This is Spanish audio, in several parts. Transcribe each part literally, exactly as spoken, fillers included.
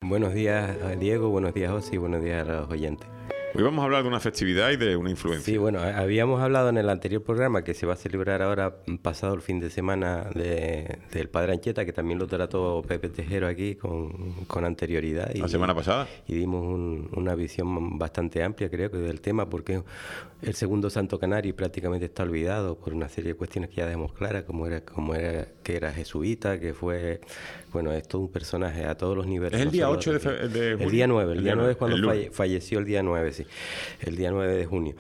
Buenos días, Diego, buenos días, José, y buenos días a los oyentes. Hoy vamos a hablar de una festividad y de una influencia. Sí, bueno, habíamos hablado en el anterior programa que se va a celebrar ahora, pasado el fin de semana, de, del Padre Anchieta, que también lo trató Pepe Tejero aquí con, con anterioridad. Y, ¿La semana pasada? Y dimos un, una visión bastante amplia, creo que del tema, porque el segundo santo canario prácticamente está olvidado por una serie de cuestiones que ya dejamos claras, como era, como era que era jesuita, que fue... Bueno, es todo un personaje a todos los niveles. ¿Es el no día solo, ocho de, fe, de junio? El día nueve, el, el día nueve es cuando el falle, falleció el día nueve, sí. El día nueve de junio.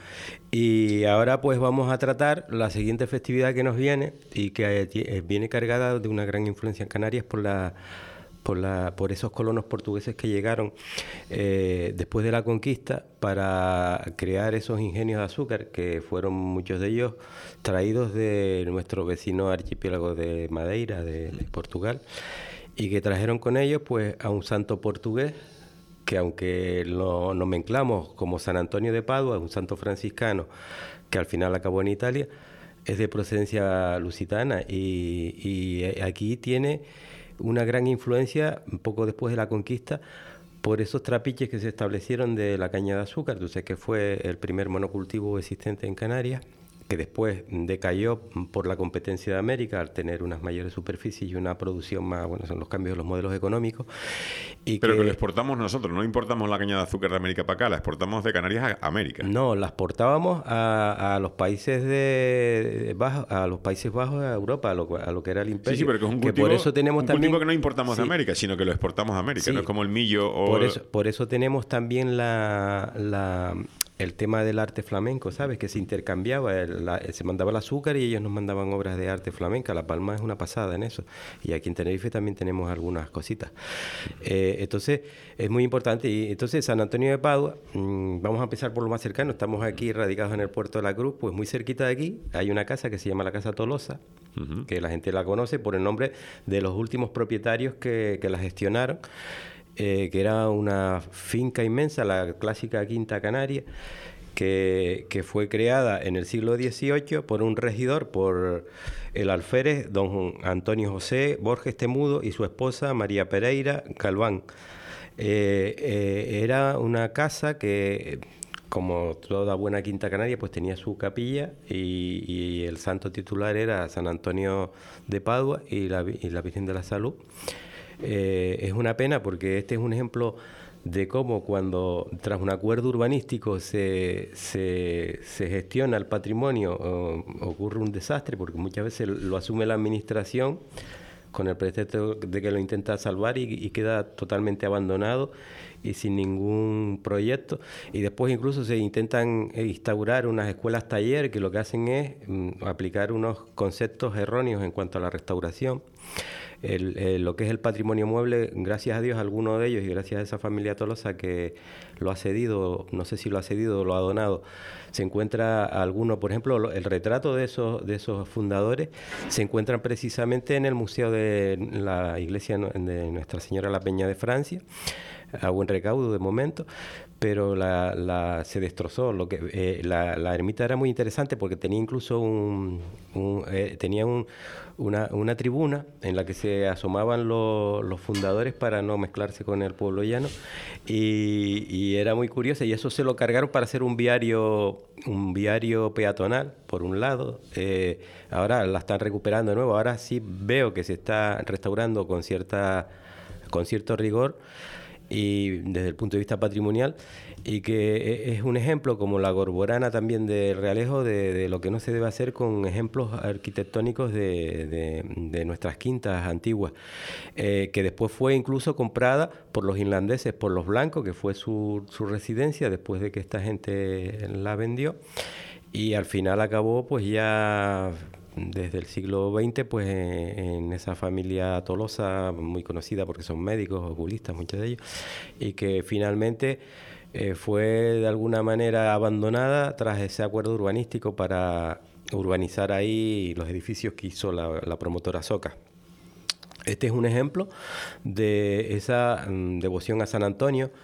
Y ahora pues vamos a tratar la siguiente festividad que nos viene y que eh, viene cargada de una gran influencia en Canarias por la... Por, la, por esos colonos portugueses que llegaron eh, después de la conquista para crear esos ingenios de azúcar, que fueron muchos de ellos traídos de nuestro vecino archipiélago de Madeira, de, de Portugal, y que trajeron con ellos pues a un santo portugués que, aunque lo nomenclamos como San Antonio de Padua, un santo franciscano que al final acabó en Italia, es de procedencia lusitana y, y aquí tiene una gran influencia, un poco después de la conquista, por esos trapiches que se establecieron de la caña de azúcar. Tú sabes que fue el primer monocultivo existente en Canarias, que después decayó por la competencia de América al tener unas mayores superficies y una producción más, bueno, son los cambios de los modelos económicos. Y Pero que, que lo exportamos nosotros, no importamos la caña de azúcar de América para acá, la exportamos de Canarias a América. No, la exportábamos a, a los países de bajos, a los Países Bajos, a Europa, a lo, a lo que era el imperio. Sí, sí, pero que es un cultivo, que por eso tenemos un también, cultivo que no importamos sí, de América, sino que lo exportamos a América, sí, no es como el millo o... Por eso, por eso tenemos también la... la el tema del arte flamenco, ¿sabes? Que se intercambiaba, el, la, se mandaba el azúcar y ellos nos mandaban obras de arte flamenca. La Palma es una pasada en eso. Y aquí en Tenerife también tenemos algunas cositas. Eh, entonces, es muy importante. Y entonces, San Antonio de Padua, mmm, vamos a empezar por lo más cercano. Estamos aquí radicados en el Puerto de la Cruz, pues muy cerquita de aquí hay una casa que se llama la Casa Tolosa, uh-huh. que la gente la conoce por el nombre de los últimos propietarios que, que la gestionaron. Eh, que era una finca inmensa, la clásica Quinta Canaria, que, que fue creada en el siglo dieciocho por un regidor, por el alférez don Antonio José Borges Temudo y su esposa María Pereira Galván. Eh, eh, era una casa que, como toda buena Quinta Canaria, pues tenía su capilla y, y el santo titular era San Antonio de Padua y la, y la Virgen de la Salud. Eh, es una pena porque este es un ejemplo de cómo cuando tras un acuerdo urbanístico se, se, se gestiona el patrimonio o, ocurre un desastre, porque muchas veces lo asume la administración con el pretexto de que lo intenta salvar y, y queda totalmente abandonado y sin ningún proyecto, y después incluso se intentan instaurar unas escuelas taller que lo que hacen es mm, aplicar unos conceptos erróneos en cuanto a la restauración. El, el, lo que es el patrimonio mueble, gracias a Dios, alguno de ellos, y gracias a esa familia Tolosa que lo ha cedido, no sé si lo ha cedido o lo ha donado, se encuentra alguno, por ejemplo, el retrato de esos, de esos fundadores se encuentran precisamente en el Museo de la Iglesia de Nuestra Señora la Peña de Francia, a buen recaudo de momento, pero la, la, se destrozó. Lo que, eh, la, la ermita era muy interesante porque tenía incluso un, un, eh, tenía un, una, una tribuna en la que se asomaban lo, los fundadores para no mezclarse con el pueblo llano, y, y era muy curiosa, y eso se lo cargaron para hacer un viario, un viario peatonal, por un lado. Eh, ahora la están recuperando de nuevo, ahora sí veo que se está restaurando con, cierta, con cierto rigor, y desde el punto de vista patrimonial, y que es un ejemplo, como la Gorborana también de Realejo, de, de lo que no se debe hacer con ejemplos arquitectónicos de, de, de nuestras quintas antiguas, eh, que después fue incluso comprada por los irlandeses, por los blancos, que fue su, su residencia después de que esta gente la vendió, y al final acabó pues ya desde el siglo veinte pues en esa familia Tolosa, muy conocida porque son médicos, oculistas, muchos de ellos, y que finalmente eh, fue de alguna manera abandonada tras ese acuerdo urbanístico para urbanizar ahí los edificios que hizo la, la promotora Soca. Este es un ejemplo de esa um, devoción a San Antonio,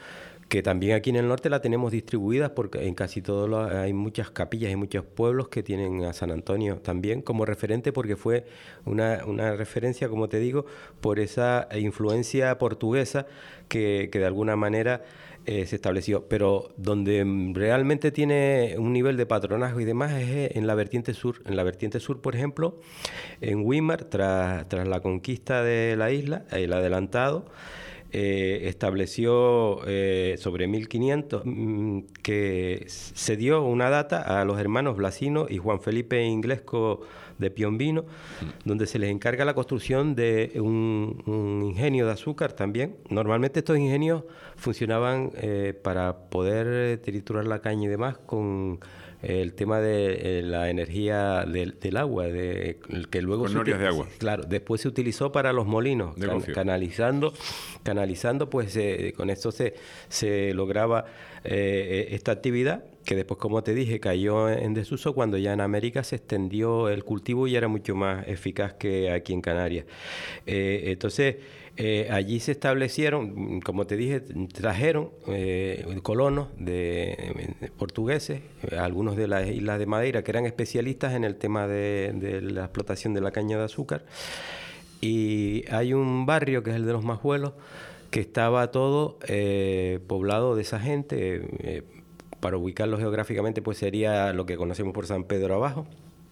que también aquí en el norte la tenemos distribuida porque en casi todos los, hay muchas capillas y muchos pueblos que tienen a San Antonio también como referente, porque fue una, una referencia, como te digo, por esa influencia portuguesa que, que de alguna manera eh, se estableció. Pero donde realmente tiene un nivel de patronazgo y demás es en la vertiente sur. En la vertiente sur, por ejemplo, en Weimar, tras, tras la conquista de la isla, el adelantado, Eh, estableció eh, sobre mil quinientos mmm, que se dio una data a los hermanos Blasino y Juan Felipe Inglesco de Piombino, mm. donde se les encarga la construcción de un, un ingenio de azúcar también. Normalmente estos ingenios funcionaban eh, para poder triturar la caña y demás con el tema de eh, la energía del, del agua, de, que luego con norias de agua. Claro, después se utilizó para los molinos, can, canalizando, canalizando, pues eh, con esto se, se lograba eh, esta actividad, que después, como te dije, cayó en desuso cuando ya en América se extendió el cultivo y era mucho más eficaz que aquí en Canarias. Eh, entonces, Eh, allí se establecieron, como te dije, trajeron eh, colonos de, de portugueses, algunos de las islas de Madeira, que eran especialistas en el tema de, de la explotación de la caña de azúcar. Y hay un barrio, que es el de los Majuelos, que estaba todo eh, poblado de esa gente. Eh, para ubicarlo geográficamente, pues sería lo que conocemos por San Pedro Abajo.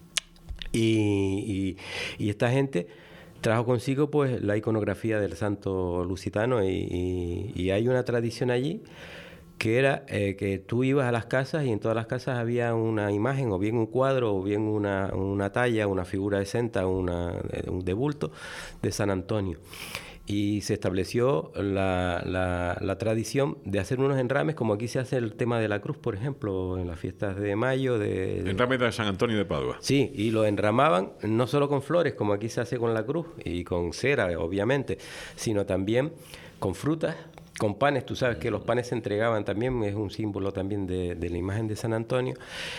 Y, y, y esta gente trajo consigo pues la iconografía del santo lusitano y, y, y hay una tradición allí que era eh, que tú ibas a las casas y en todas las casas había una imagen, o bien un cuadro, o bien una, una talla, una figura de senta, una, de bulto de San Antonio. Y se estableció la, la, la tradición de hacer unos enrames, como aquí se hace el tema de la cruz, por ejemplo, en las fiestas de mayo. De, de... Enrames de San Antonio de Padua. Sí, y lo enramaban no solo con flores, como aquí se hace con la cruz, y con cera, obviamente, sino también con frutas, con panes. Tú sabes que los panes se entregaban también, es un símbolo también de, de la imagen de San Antonio,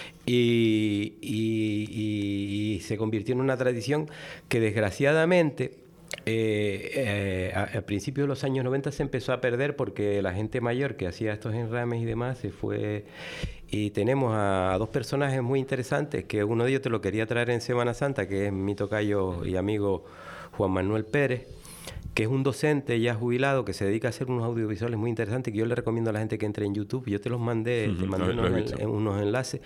y, y, y, y se convirtió en una tradición que desgraciadamente Eh, eh, a, a principios de los años noventa se empezó a perder porque la gente mayor que hacía estos enrames y demás se fue. Y tenemos a, a dos personajes muy interesantes, que uno de ellos te lo quería traer en Semana Santa, que es mi tocayo y amigo Juan Manuel Pérez, que es un docente ya jubilado que se dedica a hacer unos audiovisuales muy interesantes, que yo le recomiendo a la gente que entre en YouTube. Yo te los mandé, uh-huh, te mandé no, unos, en, unos enlaces.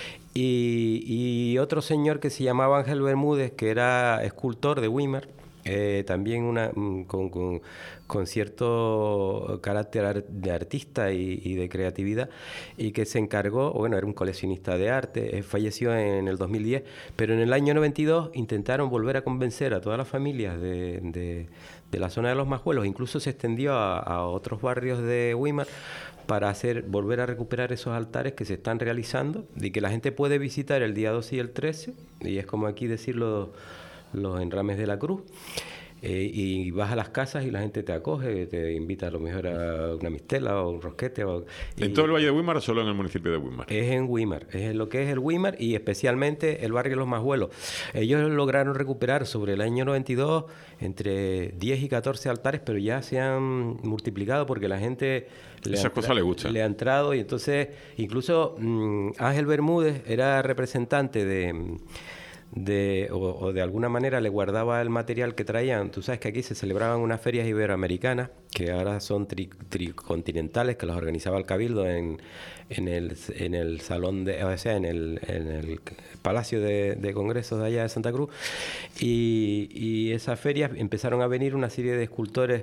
Y, y otro señor que se llamaba Ángel Bermúdez, que era escultor de Weimar, Eh, también una, con, con, con cierto carácter de artista y, y de creatividad, y que se encargó, bueno, era un coleccionista de arte, eh, falleció en el dos mil diez, pero en el año noventa y dos intentaron volver a convencer a todas las familias de, de, de la zona de los Majuelos, incluso se extendió a, a otros barrios de Weimar, para hacer, volver a recuperar esos altares que se están realizando y que la gente puede visitar el día doce y el trece, y es como aquí decirlo, los enrames de la cruz, eh, y vas a las casas y la gente te acoge, te invita a lo mejor a una mistela o un rosquete. O, ¿En todo el Valle de Weimar o solo en el municipio de Weimar? Es en Weimar, es lo que es el Weimar y especialmente el barrio de los Majuelos. Ellos lograron recuperar sobre el año noventa y dos entre diez y catorce altares, pero ya se han multiplicado porque la gente le, Esas cosas le gustan. Le ha entrado, y entonces incluso mmm, Ángel Bermúdez era representante de... De, o, o de alguna manera le guardaba el material que traían. Tú sabes que aquí se celebraban unas ferias iberoamericanas que ahora son tri, tricontinentales, que las organizaba el Cabildo en, en, el, en el salón de, o sea, en el, en el Palacio de, de Congresos de allá de Santa Cruz, y, y esas ferias empezaron a venir una serie de escultores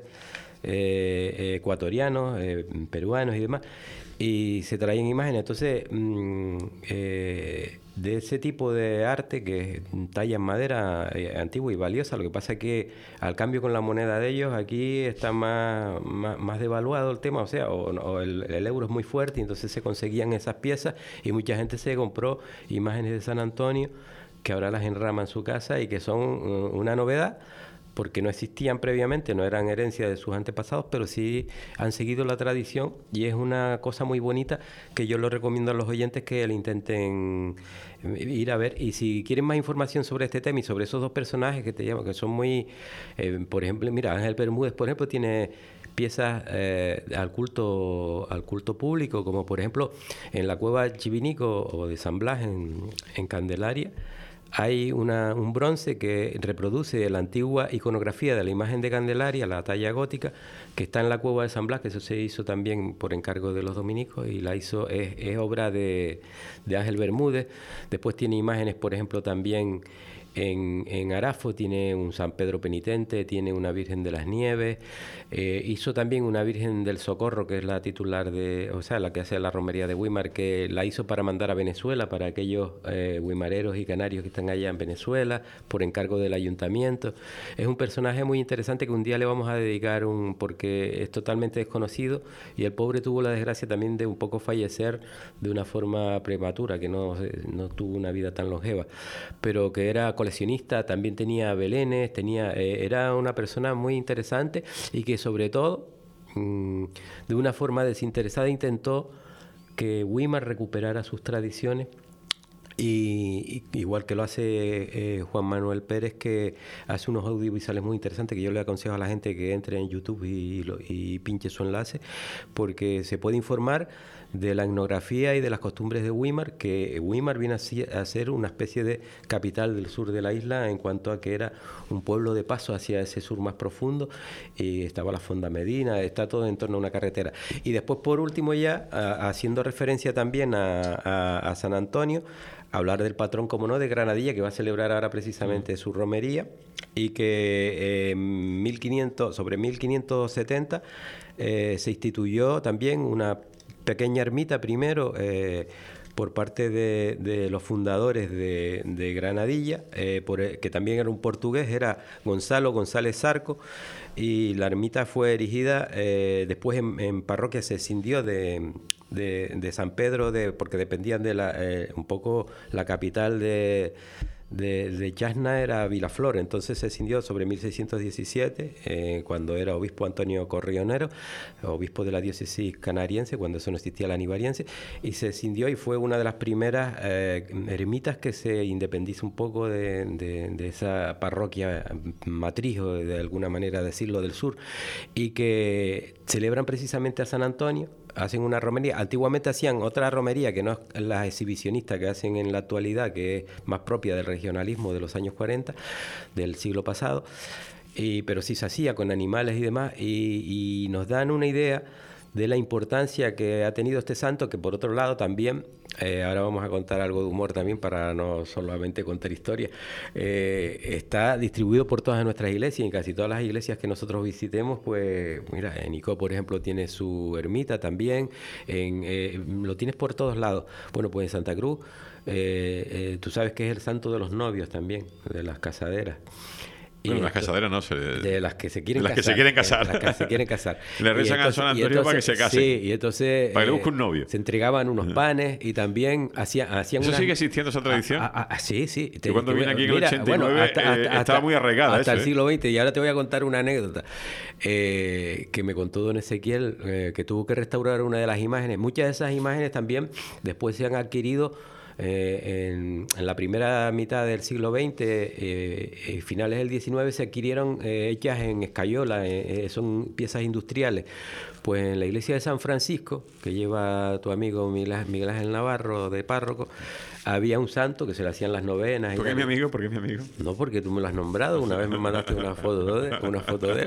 eh, ecuatorianos, eh, peruanos y demás, y se traían imágenes. Entonces mmm, eh, de ese tipo de arte, que es talla en madera eh, antigua y valiosa, lo que pasa es que al cambio con la moneda de ellos aquí está más, más, más devaluado el tema, o sea, o, o el, el euro es muy fuerte, y entonces se conseguían esas piezas y mucha gente se compró imágenes de San Antonio que ahora las enrama en su casa y que son uh, una novedad, porque no existían previamente, no eran herencia de sus antepasados, pero sí han seguido la tradición, y es una cosa muy bonita que yo lo recomiendo a los oyentes que le intenten ir a ver. Y si quieren más información sobre este tema y sobre esos dos personajes que te llamo, que son muy, eh, por ejemplo, mira, Ángel Bermúdez, por ejemplo, tiene piezas eh, al culto al culto público, como por ejemplo en la cueva Chivinico o de San Blas en, en Candelaria. Hay una, un bronce que reproduce la antigua iconografía de la imagen de Candelaria, la talla gótica, que está en la cueva de San Blas, que eso se hizo también por encargo de los dominicos, y la hizo, es, es obra de, de Ángel Bermúdez. Después tiene imágenes, por ejemplo, también en, en Arafo, tiene un San Pedro Penitente, tiene una Virgen de las Nieves, eh, hizo también una Virgen del Socorro, que es la titular de, o sea, la que hace la romería de Güímar, que la hizo para mandar a Venezuela, para aquellos eh, güimareros y canarios que están allá en Venezuela, por encargo del ayuntamiento. Es un personaje muy interesante que un día le vamos a dedicar, un porque es totalmente desconocido, y el pobre tuvo la desgracia también de un poco fallecer de una forma prematura, que no, no tuvo una vida tan longeva, pero que era coleccionista, también tenía belenes, tenía, eh, era una persona muy interesante y que sobre todo, mmm, de una forma desinteresada, intentó que Güímar recuperara sus tradiciones. Y, y igual que lo hace eh, Juan Manuel Pérez, que hace unos audiovisuales muy interesantes, que yo le aconsejo a la gente que entre en YouTube y, y, y pinche su enlace, porque se puede informar de la etnografía y de las costumbres de Güímar, que Güímar viene a ser una especie de capital del sur de la isla, en cuanto a que era un pueblo de paso hacia ese sur más profundo, y estaba la Fonda Medina, está todo en torno a una carretera. Y después, por último, ya a, haciendo referencia también a, a, a San Antonio, hablar del patrón, como no, de Granadilla, que va a celebrar ahora precisamente su romería, y que eh, mil quinientos, sobre mil quinientos setenta eh, se instituyó también una pequeña ermita primero eh, por parte de, de los fundadores de, de Granadilla, eh, por, que también era un portugués, era Gonzalo González Zarco, y la ermita fue erigida eh, después en, en parroquia, se escindió de, de, de San Pedro, de, porque dependían de la, eh, un poco la capital de... de, de Chasna era Vilaflor, entonces se escindió sobre mil seiscientos diecisiete, eh, cuando era obispo Antonio Corrionero, obispo de la diócesis canariense, cuando eso no existía la nivariense, y se escindió y fue una de las primeras eh, ermitas que se independiza un poco de, de, de esa parroquia matriz, o de alguna manera decirlo, del sur, y que celebran precisamente a San Antonio. Hacen una romería. Antiguamente hacían otra romería que no es la exhibicionista que hacen en la actualidad, que es más propia del regionalismo de los años cuarenta del siglo pasado, y, pero sí se hacía con animales y demás, y, y nos dan una idea de la importancia que ha tenido este santo, que por otro lado también, eh, ahora vamos a contar algo de humor también para no solamente contar historia, eh, está distribuido por todas nuestras iglesias, y en casi todas las iglesias que nosotros visitemos, pues mira, en Icó, por ejemplo, tiene su ermita también, en, eh, lo tienes por todos lados. Bueno, pues en Santa Cruz, eh, eh, tú sabes que es el santo de los novios también, de las casaderas. Bueno, las casaderas no se... De las que se quieren de las casar. que se quieren casar. De las que se quieren casar. Le rezan a San Antonio para que se casen. Sí, y entonces... Para que le busque un novio. Se entregaban unos panes y también hacían... hacían ¿Eso unas... sigue existiendo, esa tradición? Ah, ah, ah, sí, sí. Te, Yo cuando vine aquí en el ochenta y nueve, bueno, hasta, hasta, eh, hasta, estaba muy arraigada hasta eso, el siglo veinte. Y ahora te voy a contar una anécdota eh, que me contó don Ezequiel, eh, que tuvo que restaurar una de las imágenes. Muchas de esas imágenes también después se han adquirido Eh, en, en la primera mitad del siglo veinte, eh, eh, finales del diecinueve, se adquirieron eh, hechas en escayola, eh, eh, son piezas industriales. Pues en la iglesia de San Francisco, que lleva tu amigo Miguel Ángel Navarro de párroco, había un santo que se le hacían las novenas. ¿Por qué es mi amigo? ¿Por qué es mi amigo? No, porque tú me lo has nombrado. Una vez me mandaste una foto de, una foto de él.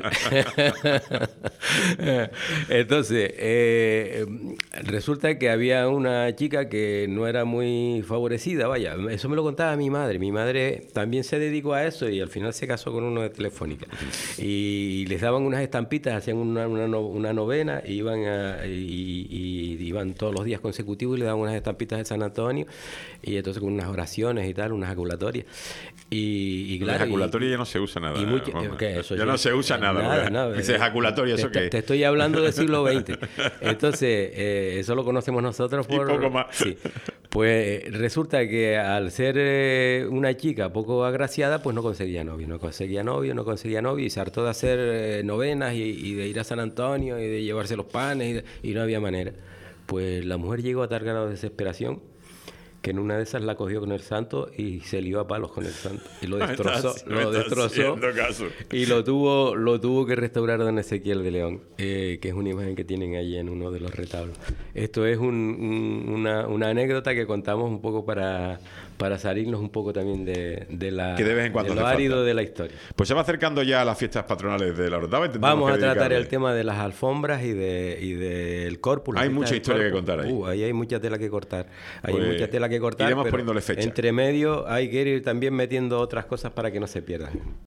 Entonces, eh, resulta que había una chica que no era muy favorecida, vaya. Eso me lo contaba mi madre. Mi madre también se dedicó a eso y al final se casó con uno de Telefónica. Y les daban unas estampitas, hacían una, una, una novena, iban a, y, y iban todos los días consecutivos y le daban unas estampitas de San Antonio. Y entonces con unas oraciones y tal, unas ejaculatorias. Y, y claro, la ejaculatoria ya no se usa nada. Y mucho, ¿qué? Eso ya, ya no se usa nada. Nada, nada. Dice ejaculatoria, ¿eso te, qué? Te estoy hablando del siglo veinte. Entonces, eh, eso lo conocemos nosotros por... Y poco más. Sí. Pues resulta que al ser eh, una chica poco agraciada, pues no conseguía novio, no conseguía novio, no conseguía novio, y se hartó de hacer eh, novenas y, y de ir a San Antonio y de llevarse los panes y, de, y no había manera. Pues la mujer llegó a tal grado de desesperación que en una de esas la cogió con el santo y se lió a palos con el santo. Y lo Me destrozó, estás- me lo estás destrozó. haciendo caso. Y lo tuvo, lo tuvo que restaurar don Ezequiel de León, eh, que es una imagen que tienen allí en uno de los retablos. Esto es un- un- una, una anécdota que contamos un poco para, para salirnos un poco también de, de, la, Que de vez en cuando de lo hace árido falta. de la historia. Pues se va acercando ya a las fiestas patronales de la Orotava. y tendremos Vamos que a tratar dedicarle- el tema de las alfombras y de y del corpus. la Hay fiesta mucha del historia que corpus. contar ahí. Uh, ahí hay mucha tela que cortar. Hay Pues mucha tela que cortar. iremos pero poniéndole fecha. entre medio hay que ir también metiendo otras cosas para que no se pierdan.